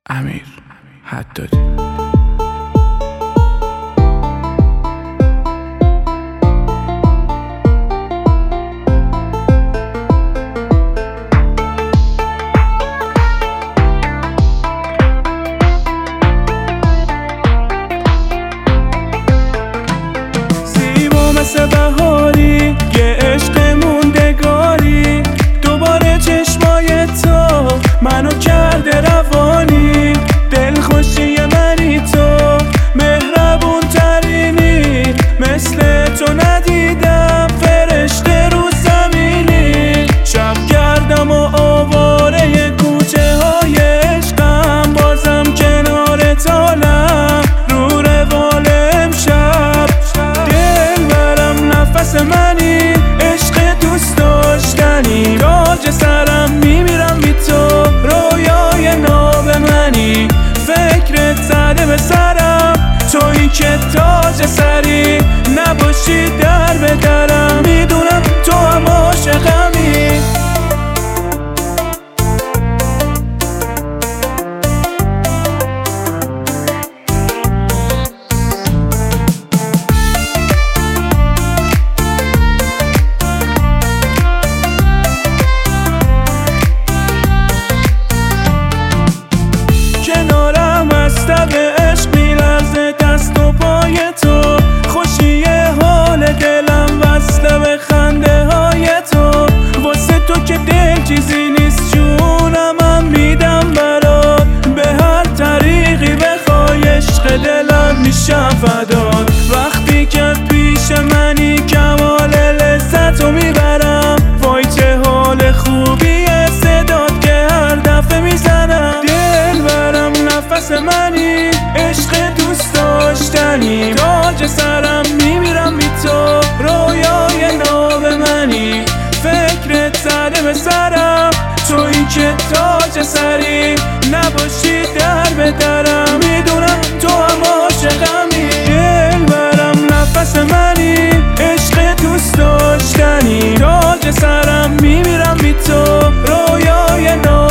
امیر حدادی. مثل بهاری یه عشق موندگاری، دوباره چشمای تو منو کرده روانی. دلخوشی منی تو، مهربون ترینی، مثل تو ندیدم فرشته رو زمینی. شب گردم و آواره کوچه های عشقم، بازم کنار تالم رو روال امشب. نفس منی، عشق دوست داشتنی، تاج سرم میمیرم بی تو، رویای ناب منی، فکرت زده به سرم، تویی که تاج سری، نباشی در به درم، میدونم تو هم عاشقمی. به عشق میلرزه دست و پای تو، خوشی حال دلم وصله به خنده های تو. واسه تو که دل چیزی نیست جونم هم میدم برات، به هر طریقی بخوای عشق دلم میشم فدات. وقتی که پیش منی کمال لذتو میبرم، وای چه حال خوبیه صدات که هر دفعه میزنم. دل برم نفس منی، عشق دوست داشتنی، تاج سرم میمیرم بی تو، رویای ناب منی، فکرت زده به سرم، تویی که تاج سری، نباشی در به درم، میدونم تو هم عاشقمی. دل برم نفس منی، عشق دوست داشتنی، تاج سرم میمیرم بی تو، رویای ناب